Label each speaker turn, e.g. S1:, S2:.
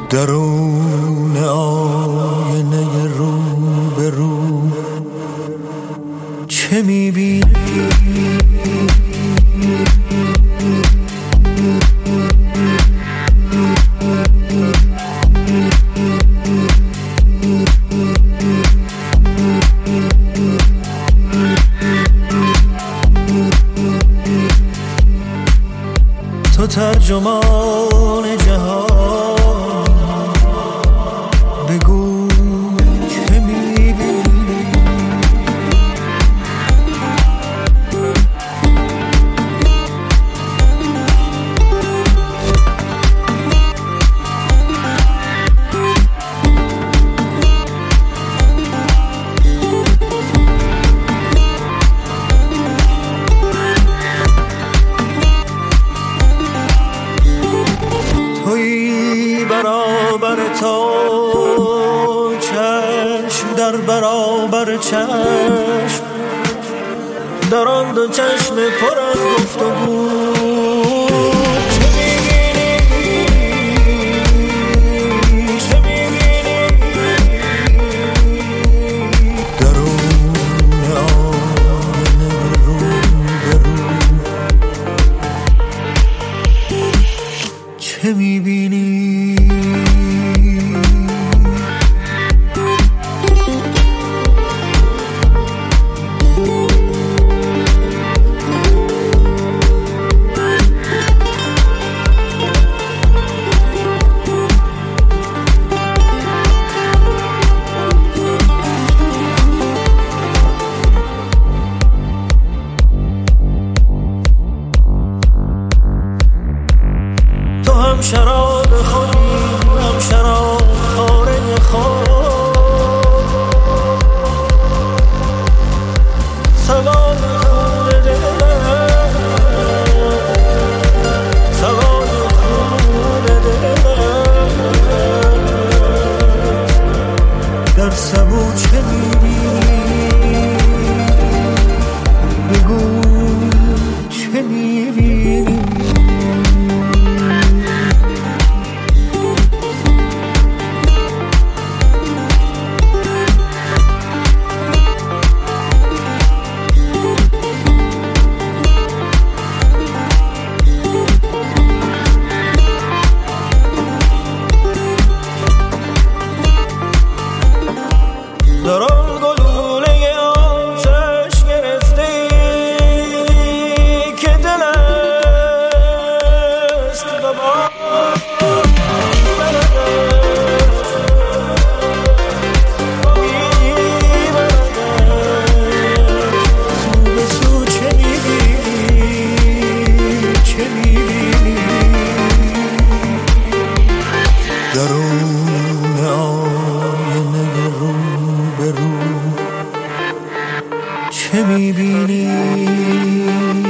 S1: درون آینه رو به رو چه می‌بینی؟ تو ترجمان جهان، بگو چه می‌بینی؟ تویی برابر تا چشم در برابر چشم، در آن دو چشم پر از گفتگو چه می‌بینی؟ چه می‌بینی؟ درون آینه رو به رو چه می‌بینی؟ تو هم شراب خودی، هم شراب خاره خود، سوار خون دلم، سوار خون دلم. در سبو چه می‌بینی؟ بگو چه می‌بینی؟ در آن گلوله آتش گرفته که دل است و باد سو به سو چه می‌بینی؟ چه می‌بینی؟ درون آینه رو به رو چه می‌بینی؟